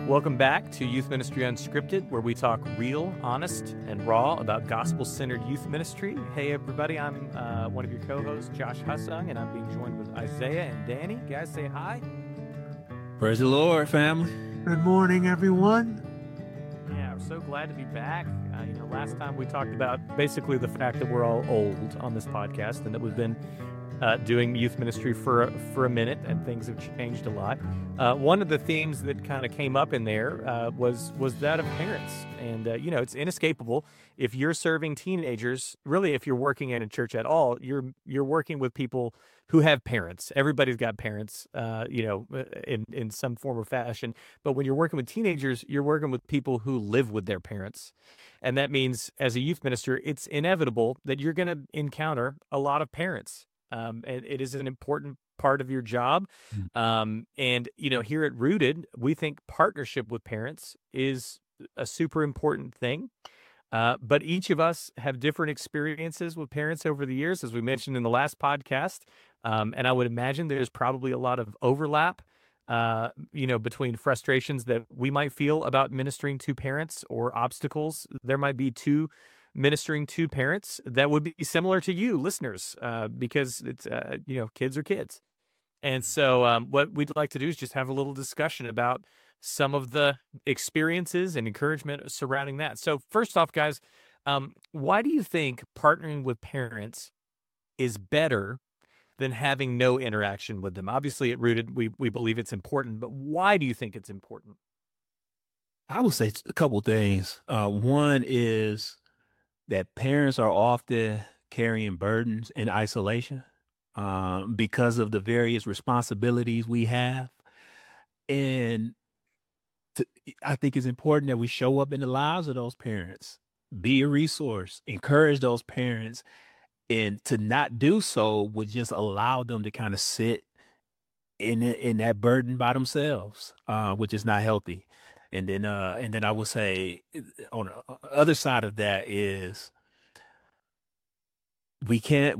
Welcome back to Youth Ministry Unscripted, where we talk real, honest, and raw about gospel-centered youth ministry. Hey, everybody, I'm one of your co-hosts, Josh Hussung, and I'm being joined with Isaiah and Danny. Guys, say hi. Praise the Lord, family. Good morning, everyone. Yeah, we're so glad to be back. Last time we talked about basically the fact that we're all old on this podcast and that we've been doing youth ministry for a minute, and things have changed a lot. One of the themes that kind of came up in there was that of parents, and it's inescapable. If you're serving teenagers, really, if you're working in a church at all, you're working with people who have parents. Everybody's got parents, in some form or fashion. But when you're working with teenagers, you're working with people who live with their parents. And that means as a youth minister, it's inevitable that you're going to encounter a lot of parents. And it is an important part of your job. And, here at Rooted, we think partnership with parents is a super important thing. But each of us have different experiences with parents over the years, as we mentioned in the last podcast. And I would imagine there's probably a lot of overlap, between frustrations that we might feel about ministering to parents or obstacles there might be to ministering to parents that would be similar to you listeners, because it's, kids are kids. And so what we'd like to do is just have a little discussion about some of the experiences and encouragement surrounding that. So first off, guys, why do you think partnering with parents is better than having no interaction with them? Obviously, at Rooted, we believe it's important, but why do you think it's important? I would say a couple things. One is that parents are often carrying burdens in isolation because of the various responsibilities we have. And I think it's important that we show up in the lives of those parents, be a resource, encourage those parents, and to not do so would just allow them to kind of sit in that burden by themselves, which is not healthy. And then I would say on the other side of that is we can't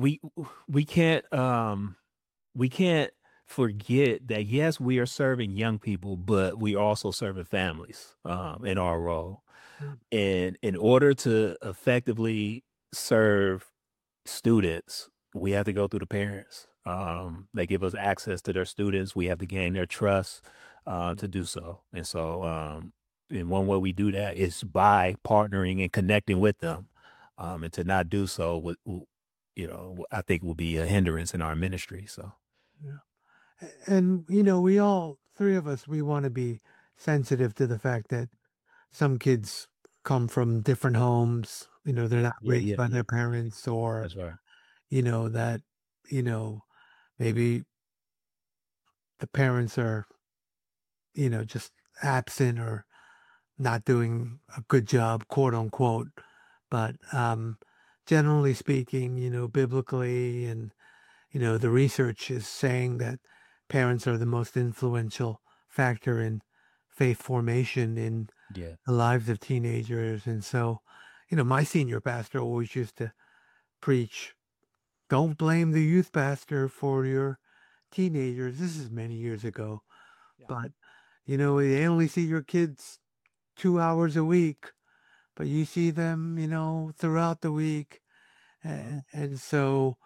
forget that yes, we are serving young people, but we also serving families in our role. And in order to effectively serve students, we have to go through the parents. They give us access to their students. We have to gain their trust to do so. And so, and one way we do that is by partnering and connecting with them. And to not do so, I think will be a hindrance in our ministry. So, Yeah. And, we all, three of us, we want to be sensitive to the fact that some kids come from different homes. They're not raised by their parents, or, that's right. that, maybe the parents are, just absent or not doing a good job, quote unquote. But generally speaking, biblically, and, the research is saying that parents are the most influential factor in faith formation in Yeah. the lives of teenagers. And so, my senior pastor always used to preach, don't blame the youth pastor for your teenagers. This is many years ago. Yeah. But, they only see your kids 2 hours a week, but you see them, throughout the week. And so,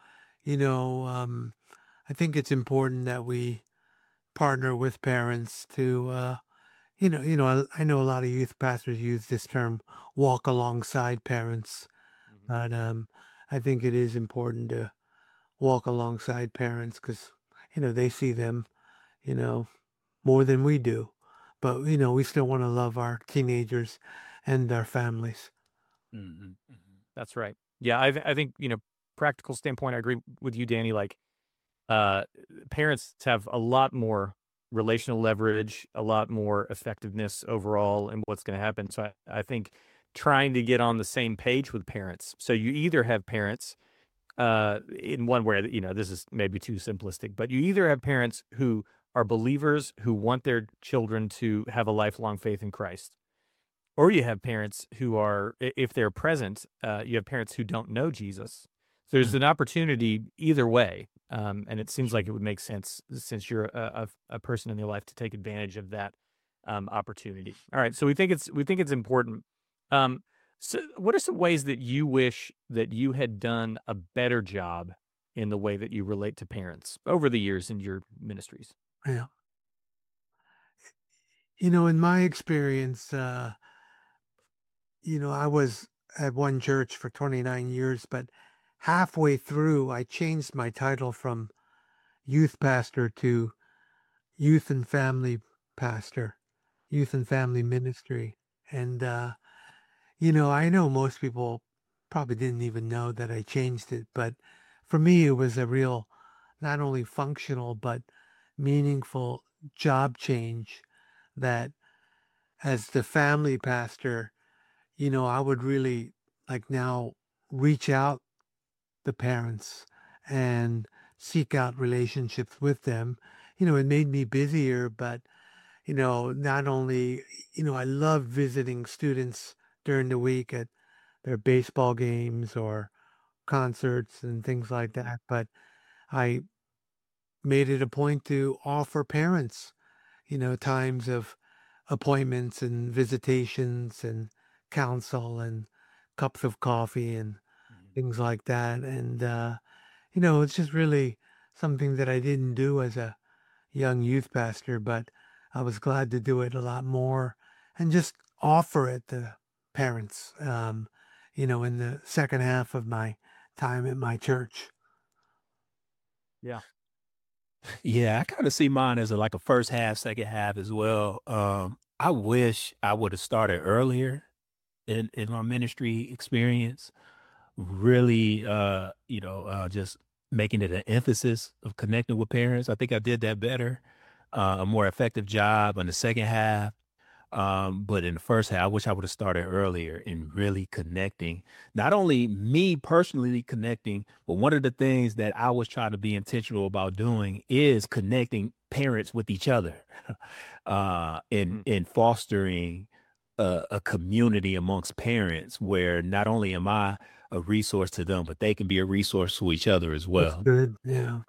I think it's important that we partner with parents to, I know a lot of youth pastors use this term, walk alongside parents. But I think it is important to walk alongside parents because, they see them, more than we do. But, we still want to love our teenagers and our families. Mm-hmm. That's right. Yeah, I think, practical standpoint, I agree with you, Danny. Like, parents have a lot more relational leverage, a lot more effectiveness overall in what's going to happen. So I think trying to get on the same page with parents. So you either have parents in one way, this is maybe too simplistic, but you either have parents who are believers who want their children to have a lifelong faith in Christ, or you have parents who are, if they're present, you have parents who don't know Jesus. So there's an opportunity either way. And it seems like it would make sense, since you're a person in your life, to take advantage of that opportunity. All right, so we think it's important. Um, so, what are some ways that you wish that you had done a better job in the way that you relate to parents over the years in your ministries? Yeah. In my experience, I was at one church for 29 years, but halfway through, I changed my title from youth pastor to youth and family pastor, youth and family ministry. And, I know most people probably didn't even know that I changed it, but for me, it was a real, not only functional, but meaningful job change that as the family pastor, I would really like now reach out the parents and seek out relationships with them. It made me busier, but not only, I love visiting students during the week at their baseball games or concerts and things like that, but I made it a point to offer parents, times of appointments and visitations and counsel and cups of coffee and things like that. And, it's just really something that I didn't do as a young youth pastor, but I was glad to do it a lot more and just offer it to parents, in the second half of my time at my church. Yeah. Yeah, I kind of see mine as like a first half, second half as well. I wish I would have started earlier in my ministry experience. Really, just making it an emphasis of connecting with parents. I think I did that better, a more effective job on the second half. But in the first half, I wish I would have started earlier in really connecting. Not only me personally connecting, but one of the things that I was trying to be intentional about doing is connecting parents with each other, Mm. in fostering a community amongst parents where not only am I a resource to them, but they can be a resource to each other as That's well. good. Yeah.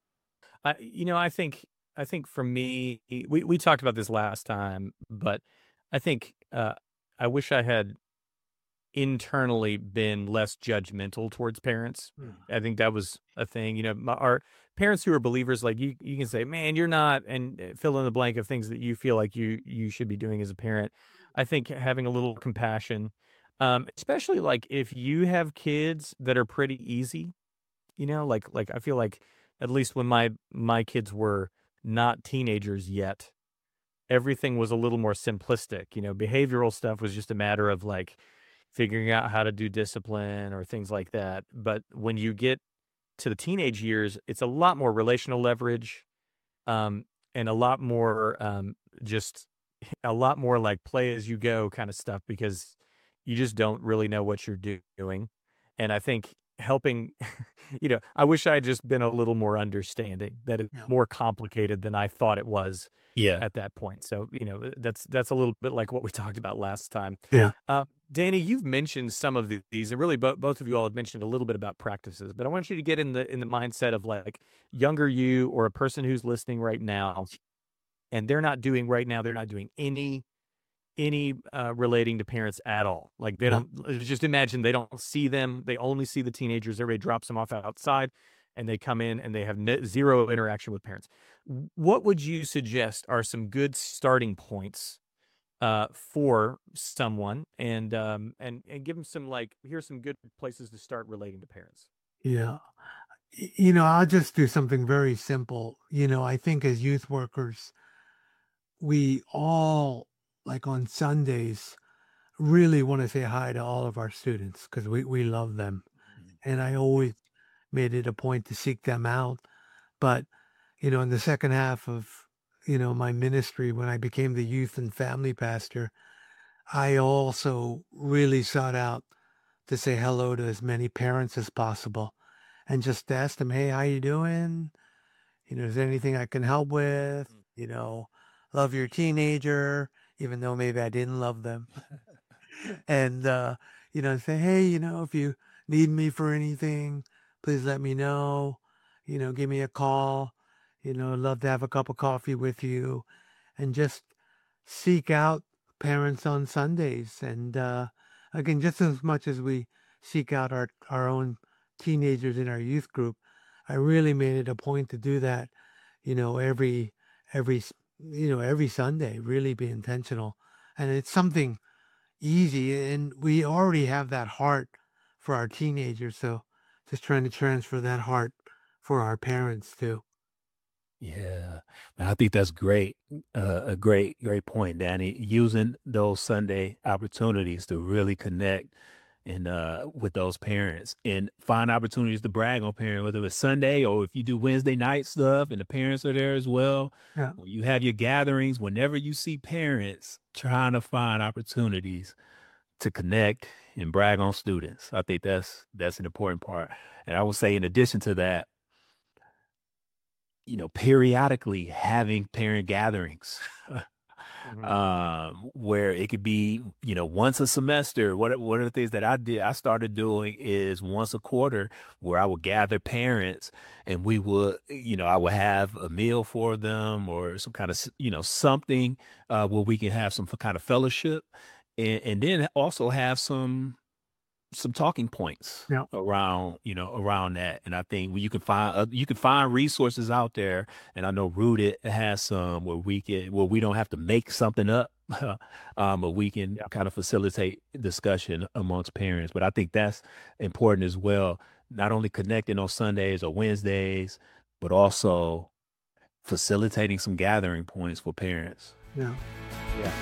I think for me, we talked about this last time, but I think I wish I had internally been less judgmental towards parents. Mm. I think that was a thing. Our parents who are believers, like you can say, "Man, you're not," and fill in the blank of things that you feel like you should be doing as a parent. I think having a little compassion, especially like if you have kids that are pretty easy, like I feel like at least when my kids were not teenagers yet, everything was a little more simplistic. Behavioral stuff was just a matter of like figuring out how to do discipline or things like that. But when you get to the teenage years, it's a lot more relational leverage, um, and a lot more just a lot more like play as you go kind of stuff because you just don't really know what you're doing. And I think helping, I wish I had just been a little more understanding that it's Yeah. more complicated than I thought it was Yeah. at that point. So, that's a little bit like what we talked about last time. Yeah. Danny, you've mentioned some of these, and really both of you all have mentioned a little bit about practices. But I want you to get in the mindset of like younger you or a person who's listening right now, and they're not doing any relating to parents at all. Like they Yeah. don't just imagine they don't see them. They only see the teenagers. Everybody drops them off outside and they come in and they have zero interaction with parents. What would you suggest are some good starting points for someone and give them some like here's some good places to start relating to parents. Yeah. I'll just do something very simple. I think as youth workers, we all, like on Sundays, really want to say hi to all of our students because we love them. And I always made it a point to seek them out. But, in the second half of, my ministry, when I became the youth and family pastor, I also really sought out to say hello to as many parents as possible and just ask them, hey, how you doing? Is there anything I can help with? Mm. Love your teenager, even though maybe I didn't love them. And, say, hey, if you need me for anything, please let me know. Give me a call. I'd love to have a cup of coffee with you and just seek out parents on Sundays. And again, just as much as we seek out our own teenagers in our youth group, I really made it a point to do that, every every Sunday, really be intentional. And it's something easy, and we already have that heart for our teenagers, so just trying to transfer that heart for our parents too. Yeah, and I think that's great. A great point, Danny. Using those Sunday opportunities to really connect and with those parents and find opportunities to brag on parents, whether it's Sunday or if you do Wednesday night stuff and the parents are there as well. Yeah. When you have your gatherings, whenever you see parents trying to find opportunities to connect and brag on students, I think that's an important part. And I would say, in addition to that, periodically having parent gatherings, Hmm. where it could be, once a semester. One of the things that I started doing is once a quarter, where I would gather parents and we would, I would have a meal for them or some kind of, something where we can have some kind of fellowship, and then also have some talking points Yeah. around that. And I think you can find resources out there, and I know Rooted has some where we don't have to make something up, but we can Yeah. kind of facilitate discussion amongst parents. But I think that's important as well, not only connecting on Sundays or Wednesdays, but also facilitating some gathering points for parents. Yeah. Yeah.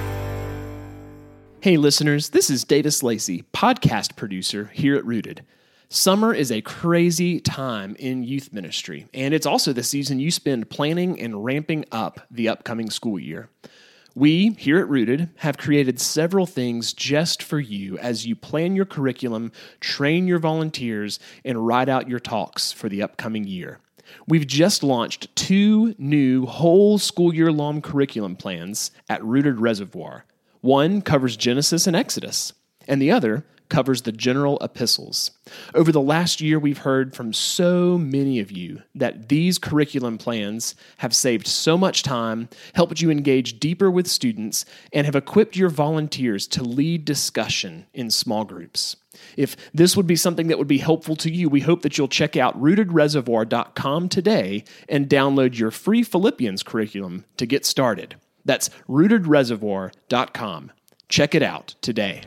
Hey, listeners, this is Davis Lacey, podcast producer here at Rooted. Summer is a crazy time in youth ministry, and it's also the season you spend planning and ramping up the upcoming school year. We, here at Rooted, have created several things just for you as you plan your curriculum, train your volunteers, and write out your talks for the upcoming year. We've just launched 2 new whole school year-long curriculum plans at Rooted Reservoir. One covers Genesis and Exodus, and the other covers the general epistles. Over the last year, we've heard from so many of you that these curriculum plans have saved so much time, helped you engage deeper with students, and have equipped your volunteers to lead discussion in small groups. If this would be something that would be helpful to you, we hope that you'll check out rootedreservoir.com today and download your free Philippians curriculum to get started. That's rootedreservoir.com. Check it out today.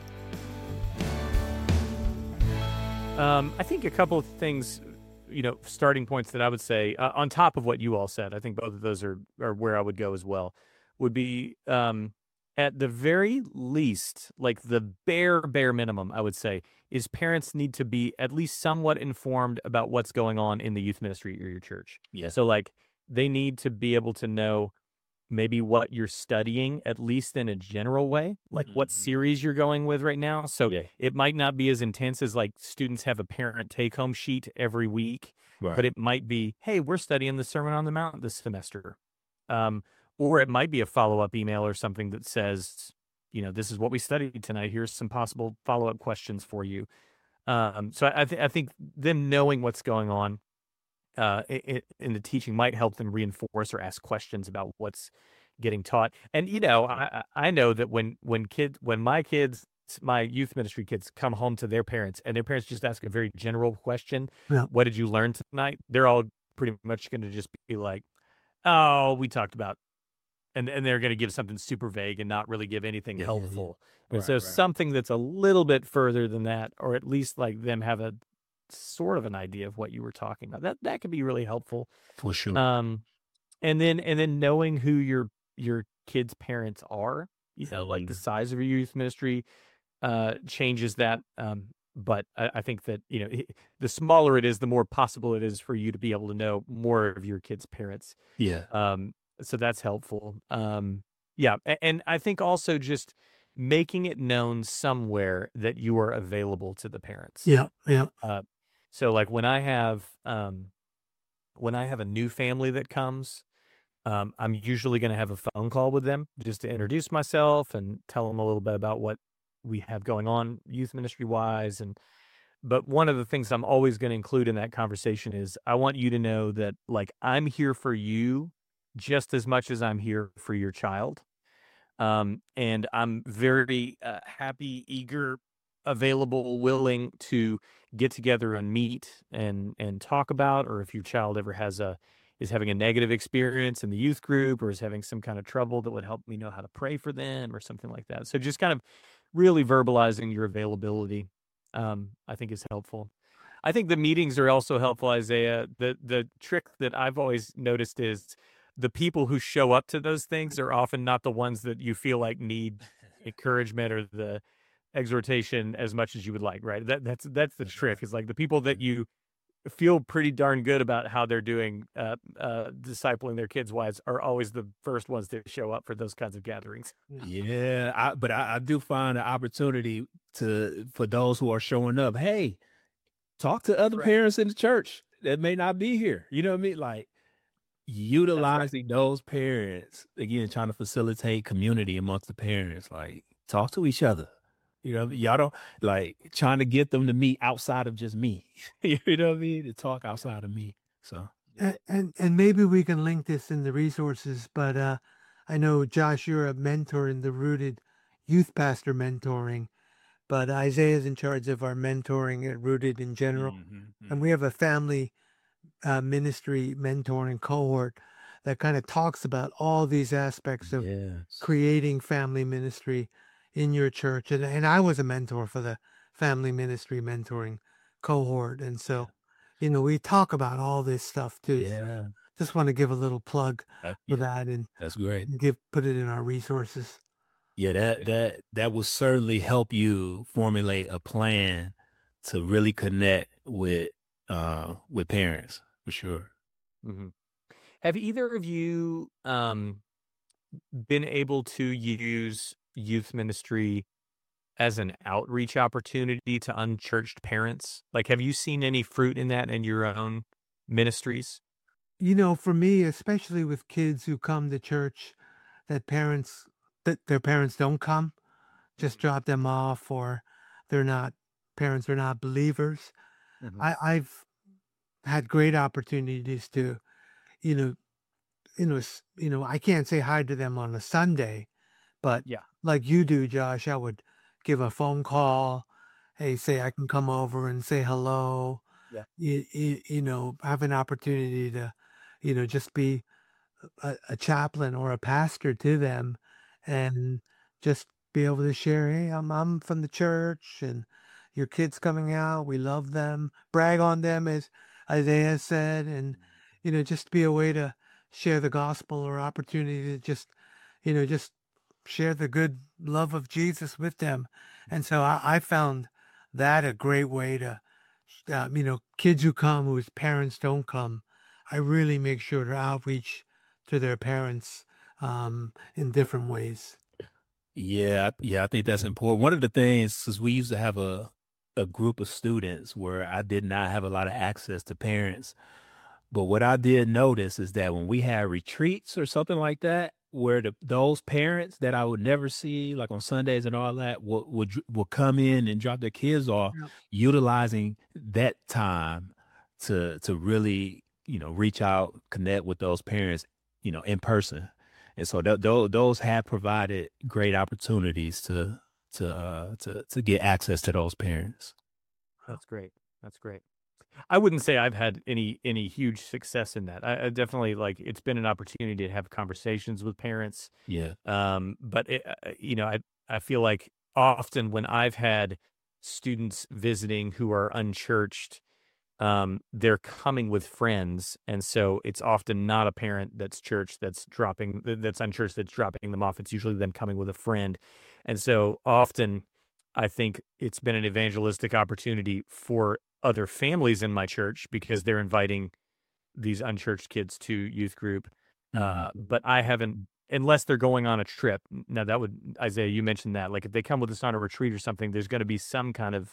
I think a couple of things, starting points that I would say on top of what you all said. I think both of those are where I would go as well. Would be at the very least, like the bare minimum, I would say, is parents need to be at least somewhat informed about what's going on in the youth ministry or your church. Yeah. So like they need to be able to know maybe what you're studying, at least in a general way, like what series you're going with right now. So Yeah. it might not be as intense as like students have a parent take-home sheet every week, but Right. it might be, hey, we're studying the Sermon on the Mount this semester. Or it might be a follow-up email or something that says, this is what we studied tonight. Here's some possible follow-up questions for you. So I think them knowing what's going on in the teaching might help them reinforce or ask questions about what's getting taught. And I know that when my youth ministry kids come home to their parents and their parents just ask a very general question, Yeah. what did you learn tonight? They're all pretty much going to just be like, oh, we talked about, and they're going to give something super vague and not really give anything Yeah. helpful. And Right, so right. something that's a little bit further than that, or at least like them have a sort of an idea of what you were talking about. That could be really helpful. For sure. And then knowing who your kids' parents are, like the Mhm. size of your youth ministry changes that. But I think that the smaller it is, the more possible it is for you to be able to know more of your kids' parents. Yeah. So that's helpful. Yeah, and I think also just making it known somewhere that you are available to the parents. Yeah. Yeah. So like when I have a new family that comes, I'm usually going to have a phone call with them just to introduce myself and tell them a little bit about what we have going on youth ministry wise. But one of the things I'm always going to include in that conversation is I want you to know that like I'm here for you just as much as I'm here for your child. And I'm very happy, eager, available, willing to get together and meet and talk about, or if your child ever is having a negative experience in the youth group or is having some kind of trouble, that would help me know how to pray for them or something like that. So just kind of really verbalizing your availability, I think is helpful. I think the meetings are also helpful, Isaiah. The trick that I've always noticed is the people who show up to those things are often not the ones that you feel like need encouragement or the exhortation as much as you would like, right? That's the trick. Is like the people that you feel pretty darn good about how they're doing discipling their kids wise are always the first ones to show up for those kinds of gatherings. Yeah, but I do find an opportunity for those who are showing up. Hey, talk to other parents in the church that may not be here. You know what I mean? Like utilizing those parents, again, trying to facilitate community amongst the parents. Like talk to each other. You know, y'all don't like trying to get them to meet outside of just me. You know what I mean? To talk outside of me. So And maybe we can link this in the resources, but I know, Josh, you're a mentor in the Rooted Youth Pastor Mentoring, but Isaiah's in charge of our mentoring at Rooted in general. And we have a family ministry mentoring cohort that kind of talks about all these aspects of creating family ministry in your church. And I was a mentor for the family ministry mentoring cohort. And so, we talk about all this stuff too. So yeah, just want to give a little plug for that and that's great. put it in our resources. Yeah, that will certainly help you formulate a plan to really connect with parents for sure. Mm-hmm. Have either of you been able to use youth ministry as an outreach opportunity to unchurched parents? Like, have you seen any fruit in that in your own ministries? For me, especially with kids who come to church that their parents don't come, just drop them off, or parents are not believers. Mhm. I've had great opportunities to, you know, I can't say hi to them on a Sunday, but Yeah. like you do, Josh, I would give a phone call. Hey, say I can come over and say hello. Yeah. Have an opportunity to, just be a chaplain or a pastor to them, and just be able to share, hey, I'm from the church, and your kids coming out, we love them, brag on them, as Isaiah said, and just be a way to share the gospel, or opportunity to just share the good love of Jesus with them. And so I found that a great way to, kids who come whose parents don't come, I really make sure to outreach to their parents in different ways. Yeah, I think that's important. One of the things is we used to have a group of students where I did not have a lot of access to parents. But what I did notice is that when we had retreats or something like that, where those parents that I would never see, like on Sundays and all that, will come in and drop their kids off, Yep. utilizing that time to really reach out, connect with those parents, in person. And so those have provided great opportunities to get access to those parents. That's great. That's great. I wouldn't say I've had any huge success in that. I definitely, like, it's been an opportunity to have conversations with parents. Yeah. But I feel like often when I've had students visiting who are unchurched, they're coming with friends, and so it's often not a parent that's unchurched that's dropping them off. It's usually them coming with a friend, and so often I think it's been an evangelistic opportunity for other families in my church because they're inviting these unchurched kids to youth group. But I haven't, unless they're going on a trip. Now that would, Isaiah, you mentioned that, like if they come with us on a retreat or something, there's going to be some kind of,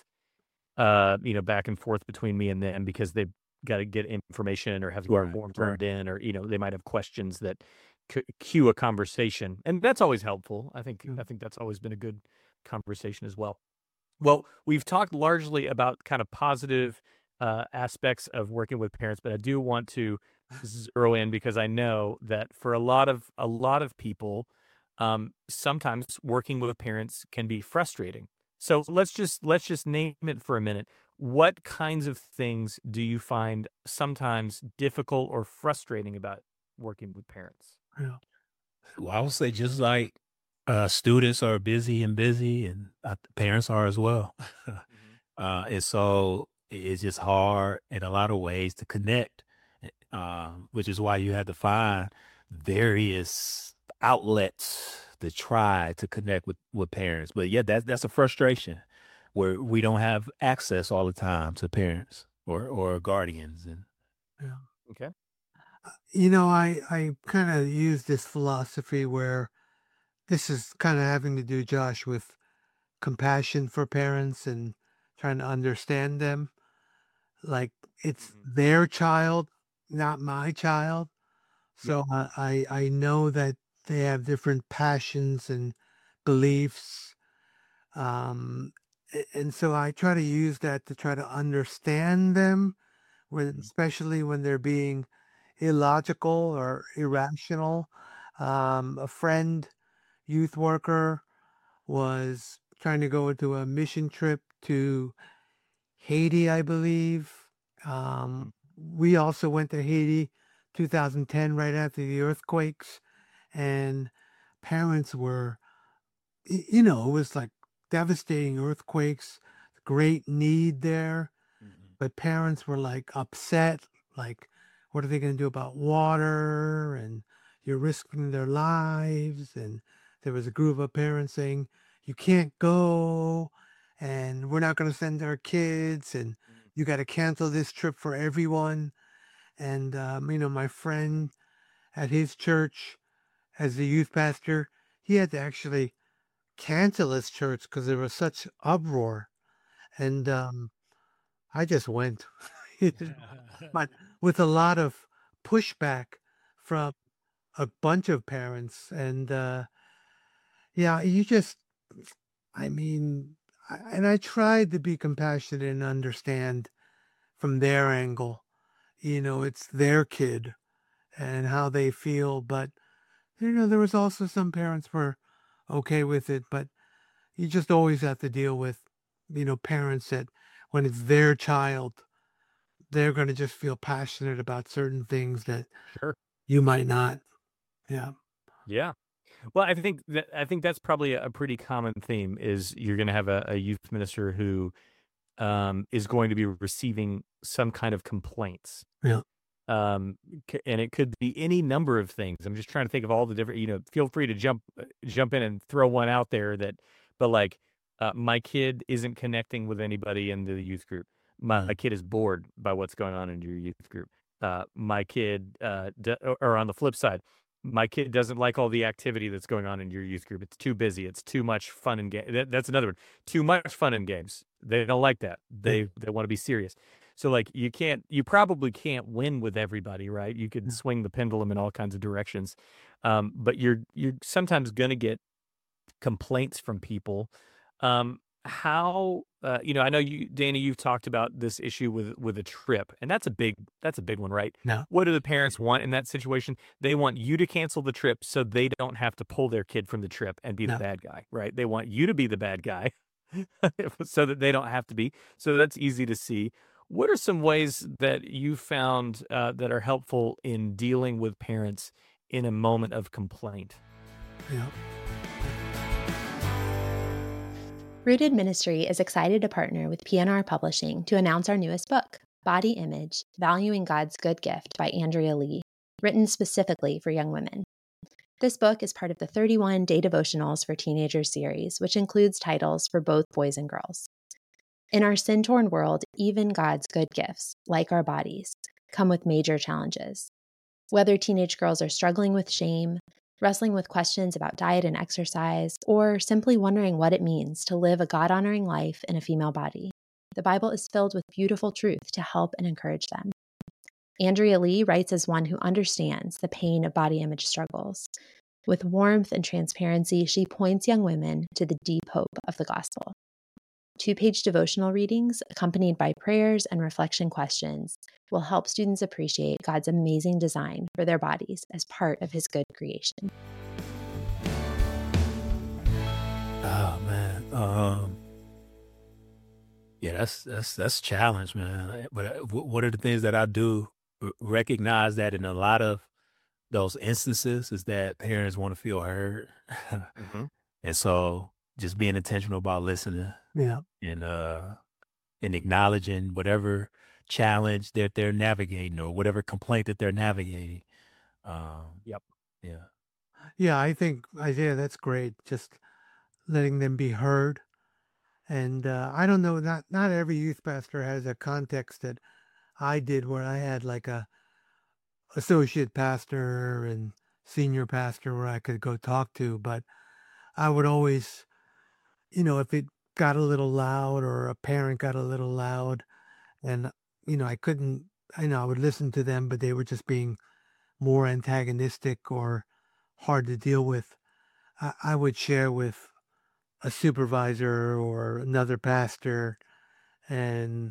back and forth between me and them because they've got to get information or have their form turned in, or, they might have questions that cue a conversation. And that's always helpful. I think that's always been a good conversation as well. Well, we've talked largely about kind of positive aspects of working with parents, but I do want to zero in because I know that for a lot of people, sometimes working with parents can be frustrating. So let's just name it for a minute. What kinds of things do you find sometimes difficult or frustrating about working with parents? Yeah. Well, I would say just like students are busy and parents are as well. Mhm. And so it's just hard in a lot of ways to connect, which is why you have to find various outlets to try to connect with parents. But yeah, that's a frustration where we don't have access all the time to parents or guardians. And Yeah. Okay. I kind of use this philosophy where this is kind of having to do, Josh, with compassion for parents and trying to understand them. Like it's Mhm. their child, not my child. Yep. So I know that they have different passions and beliefs. And so I try to use that to try to understand them, when, Mhm. especially when they're being illogical or irrational. A friend, youth worker, was trying to go into a mission trip to Haiti, I believe. Mhm. We also went to Haiti 2010, right after the earthquakes, and parents were, it was like devastating earthquakes, great need there, Mhm. but parents were like upset, like, what are they going to do about water? And you're risking their lives. And there was a group of parents saying, you can't go, and we're not going to send our kids, and Mhm. you got to cancel this trip for everyone. And, my friend at his church, as the youth pastor, he had to actually cancel his church because there was such uproar. And I just went. But with a lot of pushback from a bunch of parents. And yeah, I mean, and I tried to be compassionate and understand from their angle. It's their kid and how they feel. But, there was also some parents were okay with it. But you just always have to deal with, parents that when it's their child, they're going to just feel passionate about certain things that Sure. you might not. Yeah. Yeah. Well, I think that's probably a pretty common theme is you're going to have a youth minister who is going to be receiving some kind of complaints. Yeah. And it could be any number of things. I'm just trying to think of all the different. Feel free to jump in and throw one out there but like, my kid isn't connecting with anybody in the youth group. My kid is bored by what's going on in your youth group. My kid, or on the flip side, my kid doesn't like all the activity that's going on in your youth group. It's too busy. It's too much fun and game. That's another one. Too much fun and games. They don't like that. Yeah. They want to be serious. So like you probably can't win with everybody, right? You could Yeah. swing the pendulum in all kinds of directions. But you're sometimes going to get complaints from people. How I know you, Danny, you've talked about this issue with a trip, and that's a big one, right? No. What do the parents want in that situation? They want you to cancel the trip so they don't have to pull their kid from the trip and be the No. bad guy, right? They want you to be the bad guy so that they don't have to be. So that's easy to see. What are some ways that you found that are helpful in dealing with parents in a moment of complaint? Yeah. Rooted Ministry is excited to partner with PNR Publishing to announce our newest book, Body Image: Valuing God's Good Gift by Andrea Lee, written specifically for young women. This book is part of the 31 Day Devotionals for Teenagers series, which includes titles for both boys and girls. In our sin-torn world, even God's good gifts, like our bodies, come with major challenges. Whether teenage girls are struggling with shame, wrestling with questions about diet and exercise, or simply wondering what it means to live a God-honoring life in a female body, the Bible is filled with beautiful truth to help and encourage them. Andrea Lee writes as one who understands the pain of body image struggles. With warmth and transparency, she points young women to the deep hope of the gospel. 2-page devotional readings, accompanied by prayers and reflection questions, will help students appreciate God's amazing design for their bodies as part of His good creation. Oh man. Yeah, that's a challenge, man. But what are the things that I do recognize that in a lot of those instances is that parents want to feel heard. Hmm. And so just being intentional about listening Yeah. and and acknowledging whatever challenge that they're navigating or whatever complaint that they're navigating. Um, Yep. yeah. Yeah, I think Isaiah, that's great. Just letting them be heard. And I don't know, not every youth pastor has a context that I did where I had like a associate pastor and senior pastor where I could go talk to, but I would always, if it got a little loud or a parent got a little loud and I couldn't, I would listen to them, but they were just being more antagonistic or hard to deal with. I would share with a supervisor or another pastor and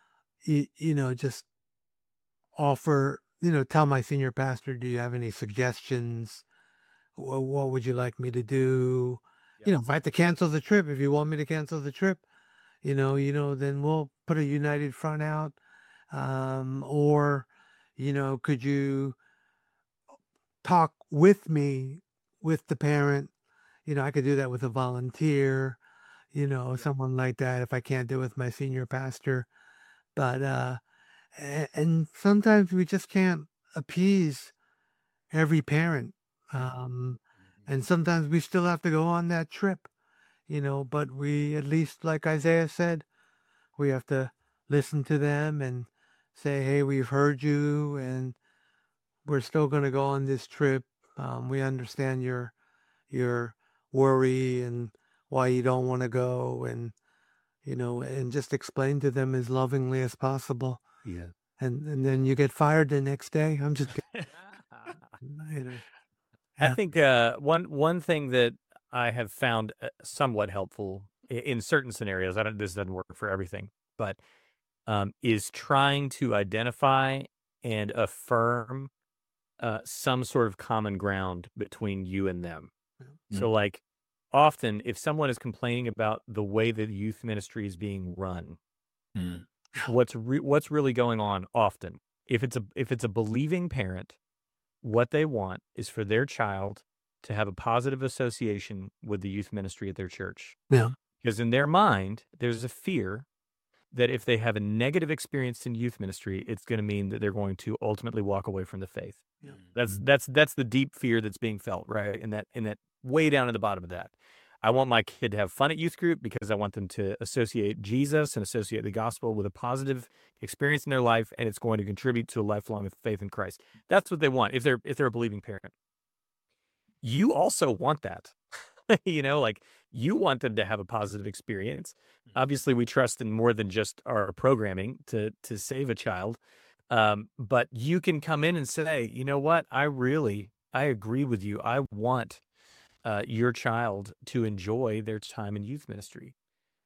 just offer, tell my senior pastor, do you have any suggestions? What would you like me to do? Yep. If I have to cancel the trip, if you want me to cancel the trip, then we'll put a united front out. Or, could you talk with me, with the parent? I could do that with a volunteer, Yep. someone like that if I can't do it with my senior pastor. But, and sometimes we just can't appease every parent. Um, Mhm. and sometimes we still have to go on that trip, but we, at least like Isaiah said, we have to listen to them and say, hey, we've heard you and we're still going to go on this trip. We understand your worry and why you don't want to go and just explain to them as lovingly as possible. Yeah. And then you get fired the next day. I'm just kidding, I yeah. think one thing that I have found somewhat helpful in certain scenarios. I don't. This doesn't work for everything, but is trying to identify and affirm some sort of common ground between you and them. Mm, So, like, often if someone is complaining about the way that youth ministry is being run, mm, what's really going on often, if it's a believing parent, what they want is for their child to have a positive association with the youth ministry at their church. Yeah. Because in their mind, there's a fear that if they have a negative experience in youth ministry, it's going to mean that they're going to ultimately walk away from the faith. Yeah. That's mm, that's the deep fear that's being felt, right? In that way down at the bottom of that. I want my kid to have fun at youth group because I want them to associate Jesus and associate the gospel with a positive experience in their life, and it's going to contribute to a lifelong faith in Christ. That's what they want if they're a believing parent. You also want that. Like, you want them to have a positive experience. Obviously, we trust in more than just our programming to save a child. But you can come in and say, you know what, I agree with you. I want your child to enjoy their time in youth ministry.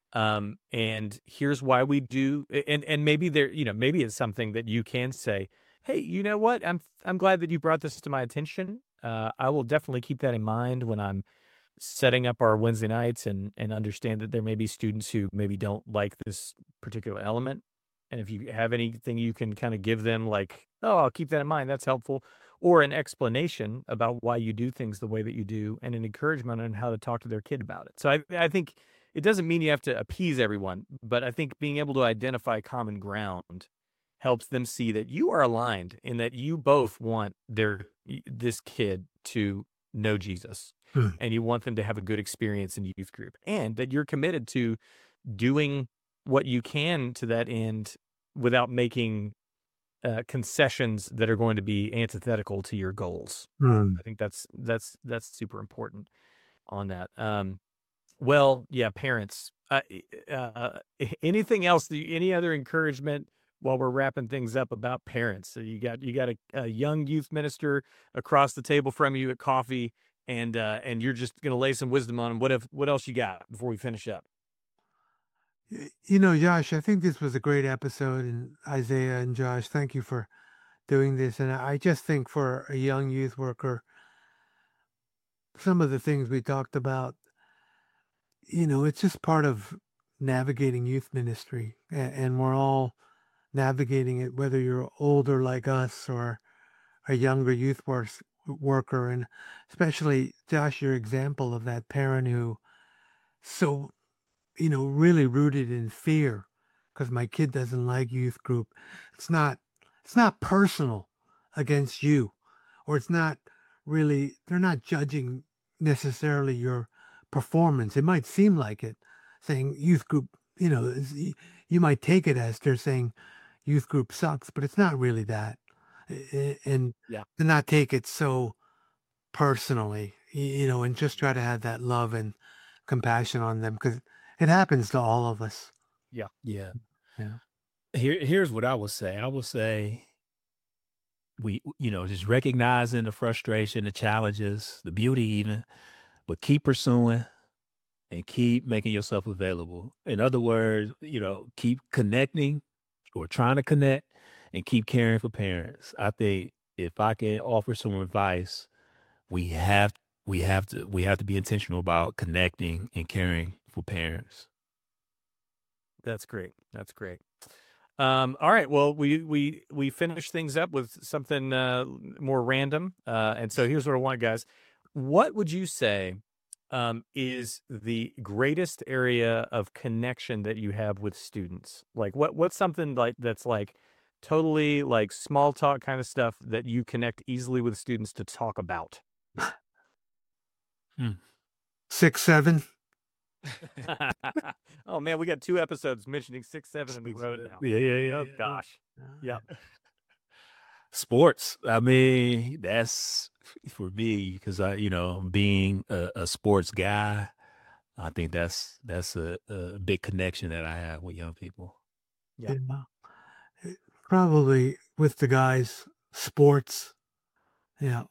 And here's why we do. And maybe maybe it's something that you can say, hey, you know what, I'm glad that you brought this to my attention. I will definitely keep that in mind when I'm setting up our Wednesday nights, and understand that there may be students who maybe don't like this particular element. And if you have anything you can kind of give them, like, oh, I'll keep that in mind, that's helpful, or an explanation about why you do things the way that you do, and an encouragement on how to talk to their kid about it. So I think it doesn't mean you have to appease everyone, but I think being able to identify common ground helps them see that you are aligned in that you both want this kid to know Jesus, Hmm. and you want them to have a good experience in youth group, and that you're committed to doing what you can to that end without making concessions that are going to be antithetical to your goals. Hmm. I think that's super important on that. Well, yeah, parents. Anything else? Any other encouragement while we're wrapping things up about parents? So you got a young youth minister across the table from you at coffee, and you're just going to lay some wisdom on them. What else you got before we finish up? Josh, I think this was a great episode, and Isaiah and Josh, thank you for doing this. And I just think for a young youth worker, some of the things we talked about, it's just part of navigating youth ministry, and we're all navigating it, whether you're older like us or a younger youth worker. And especially, Josh, your example of that parent who so, really rooted in fear because my kid doesn't like youth group. It's not personal against you, or it's not really, they're not judging necessarily your performance. It might seem like it, saying youth group, you might take it as they're saying youth group sucks, but it's not really that. And Yeah. to not take it so personally, and just try to have that love and compassion on them, because it happens to all of us. Yeah. Yeah. Here's what I would say. I would say we, just recognizing the frustration, the challenges, the beauty even, but keep pursuing and keep making yourself available. In other words, keep connecting or trying to connect and keep caring for parents. I think if I can offer some advice, we have to be intentional about connecting and caring for parents. That's great. That's great. All right. Well, we finished things up with something more random. And so here's what I want, guys. What would you say is the greatest area of connection that you have with students? Like what's something like that's like totally like small talk kind of stuff that you connect easily with students to talk about? 6, 7. Oh man, we got 2 episodes mentioning 6, 7 in the road now. Yeah. Oh gosh. Yeah. Sports. I mean, that's for me because being a sports guy, I think that's a big connection that I have with young people. Yeah. Probably with the guys, sports. Yeah.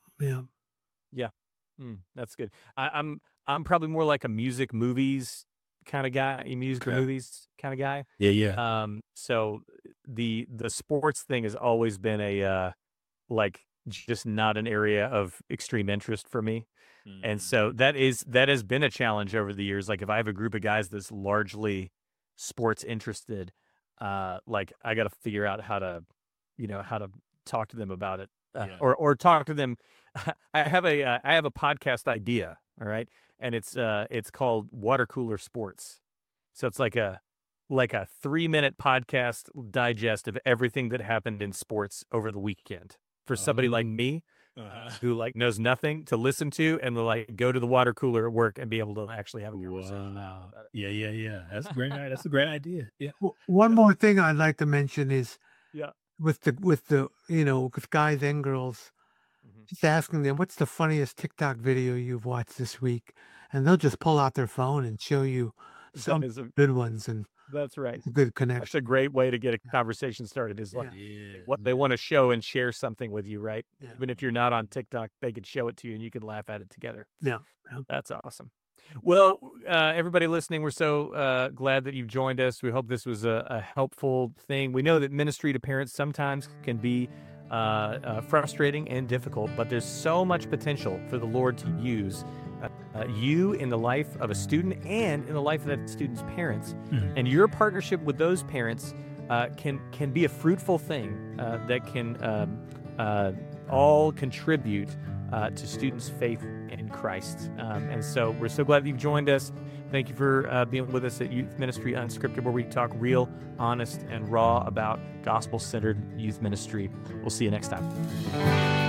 That's good. I'm probably more like a music movies kind of guy, music or movies kind of guy. Yeah. So the sports thing has always been a like just not an area of extreme interest for me. And so that has been a challenge over the years. Like if I have a group of guys that's largely sports interested, like I got to figure out how to talk to them about it, or talk to them. I have a podcast idea. All right. And it's called Water Cooler Sports. So it's like a 3-minute podcast digest of everything that happened in sports over the weekend for somebody like me who like knows nothing to listen to and like go to the water cooler at work and be able to actually have a conversation. Wow. Yeah. That's great. That's a great idea. Yeah. One more thing I'd like to mention is with guys and girls, just asking them, what's the funniest TikTok video you've watched this week? And they'll just pull out their phone and show you some good ones. And that's right. It's a good connection. That's a great way to get a conversation started is like what they want to show and share something with you, right? Yeah. Even if you're not on TikTok, they could show it to you and you can laugh at it together. Yeah. That's awesome. Well, everybody listening, we're so glad that you've joined us. We hope this was a helpful thing. We know that ministry to parents sometimes can be frustrating and difficult, but there's so much potential for the Lord to use you in the life of a student and in the life of that student's parents. And your partnership with those parents can be a fruitful thing that can all contribute to students' faith in Christ. And so we're so glad that you've joined us. Thank you for being with us at Youth Ministry Unscripted, where we talk real, honest, and raw about gospel-centered youth ministry. We'll see you next time.